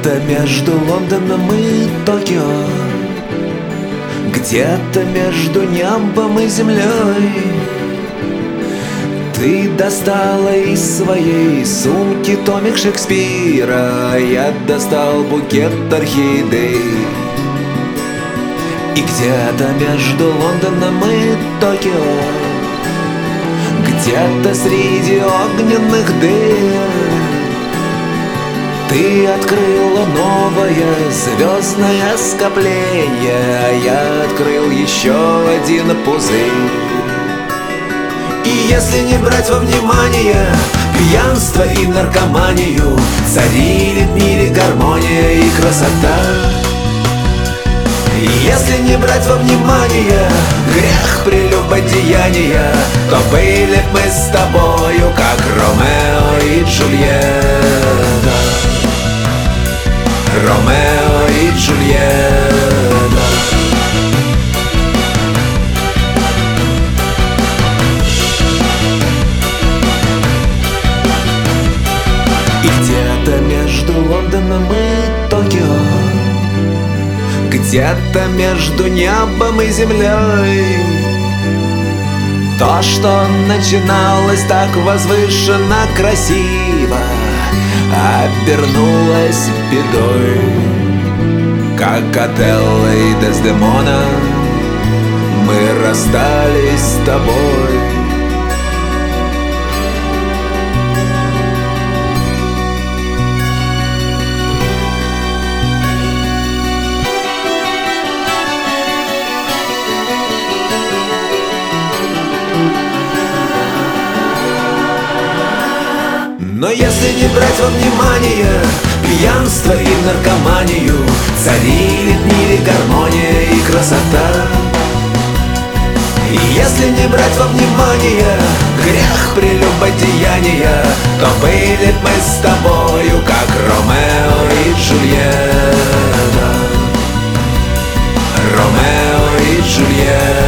Где-то между Лондоном и Токио, где-то между небом и землей, ты достала из своей сумки томик Шекспира, я достал букет орхидей. И где-то между Лондоном и Токио, где-то среди огненных дыр, ты открыла новое звездное скопление, а я открыл еще один пузырь. И если не брать во внимание пьянство и наркоманию, царили в мире гармония и красота. И если не брать во внимание грех прелюбодеяния, то были б мы с тобою как Ромео и Джульетта. Ромео и Джульетта. И где-то между Лондоном и Токио, где-то между небом и землей, то, что начиналось так возвышенно красиво, обернулось бедой. Как Отелло и Дездемона мы расстались с тобой. Но если не брать во внимание пьянство и наркоманию, царили в мире гармония и красота. И если не брать во внимание грех прелюбодеяния, то были б мы с тобою как Ромео и Джульетта. Ромео и Джульетта.